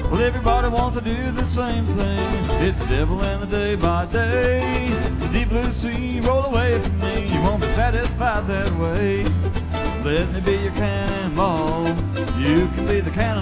Well, everybody wants to do the same thing. It's the devil and the day by day. The deep blue sea, roll away from me. You won't be satisfied that way. Let me be your cannonball. You can be the cannon.